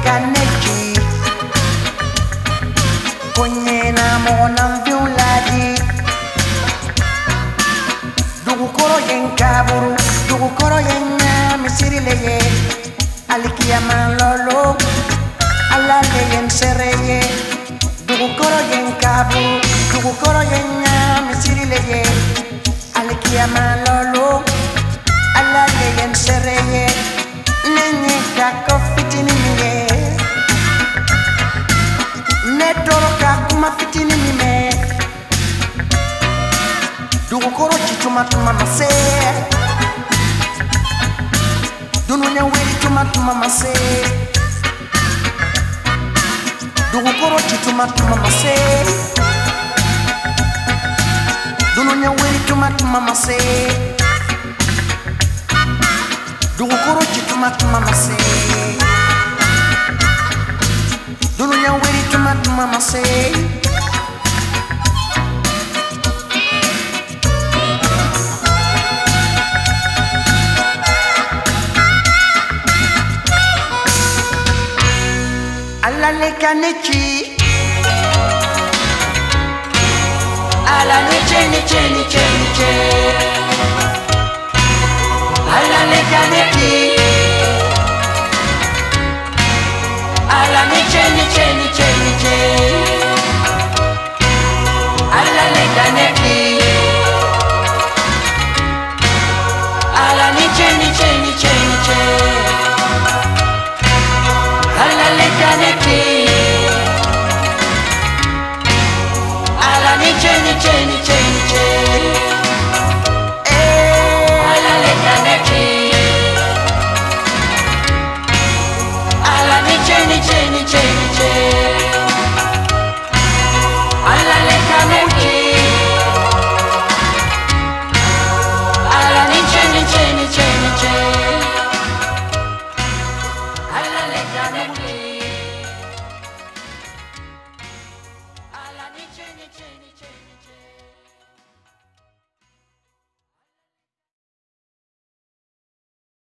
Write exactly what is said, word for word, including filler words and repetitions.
kaneki kwenye na mona mviulaji dugukoro yenkaburu dugukoro yenna misirileye alikiyama lolo alale yensereye dugukoro yenkaburu dugukoro yenna misirileye alikiyama lolo alale yensereye nenye kako fitini miye netoro kakuma fitini mime dugukoro chituma tuma mase dununya weli tuma tuma mase dugukoro chituma tuma mase dununya weli tuma tuma mase dugukoro chituma tuma mase dununya weli tuma tuma mase alale kanechi ala niche niche niche niche alale kanechi ala niche niche niche niche alale kanechi ala niche niche niche niche alale kanechi ala niche niche niche niche alale kanechi ala niche niche niche